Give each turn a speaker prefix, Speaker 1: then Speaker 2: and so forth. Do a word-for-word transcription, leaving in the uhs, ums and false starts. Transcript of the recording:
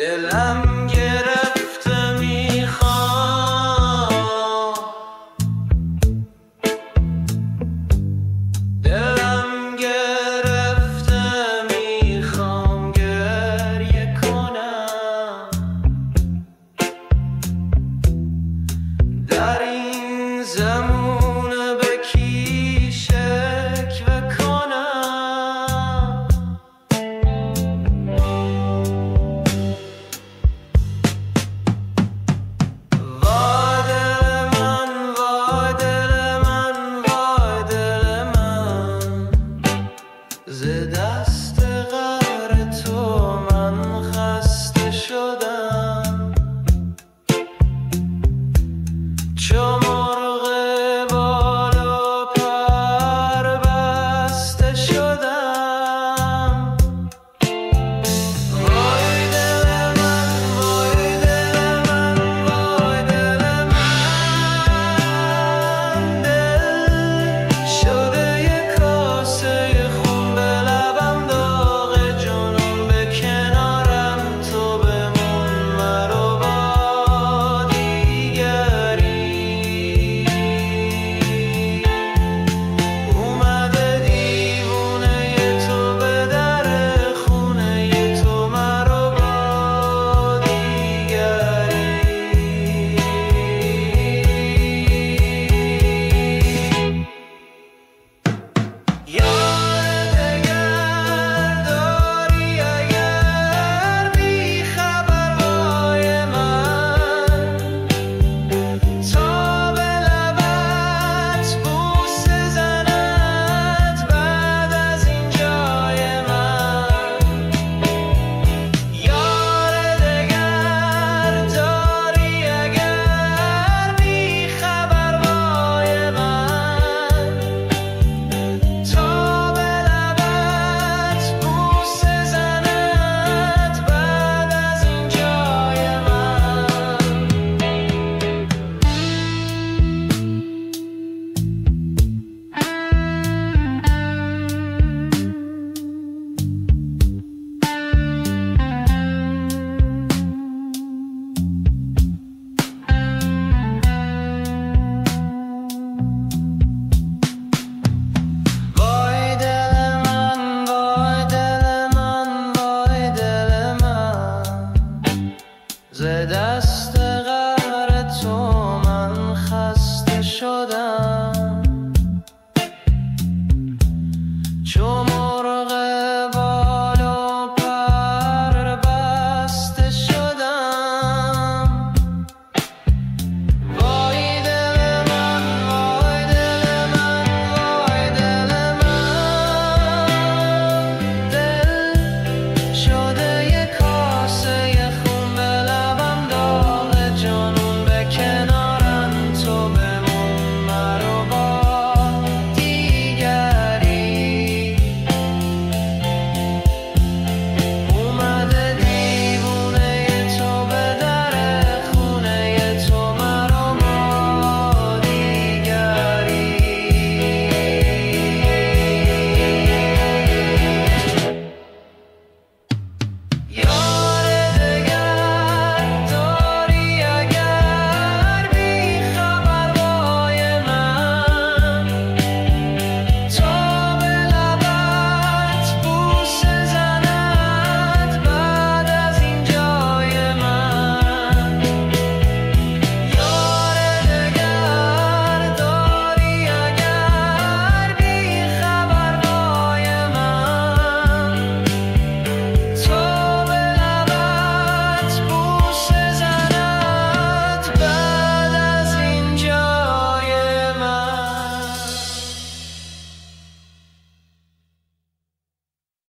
Speaker 1: دلم گرفته میخوام، دلم گرفته میخوام گریه کنم، در این زمونه به کی شکوه کنم. وای دل من، وای دل من، وای دل من، ز دست قهر تو من خسته شدم، چو مرغ بال و پر بسته شدم. وای دل من، وای دل من، وای دل من، دل شده یه کاسه خون به لبم، داغ جنون به کنارم، تو بمون مرو با دیگری. اومده دیوونه تو به در خونه تو، مرو با دیگری. یار دگر داری اگر بی خبرهای من، تا به لبت بوسه زند بعد از این جای من. یار دگر داری اگر بی خبرهای من، تا به لبت بوسه زند بعد از این جای من. وای دل من، وای دل من، وای دل من، ز دست قهر تو من خسته شدم، چو مرغ بال و پر بسته شدم. وای دل من، وای دل من، وای دل من، دل شده یه کاسه خون به لبم، داغ جنون به کنارم، تو بمون مرو با دیگری. اومده دیوونه تو به در خونه تو، مرو با دیگری. یار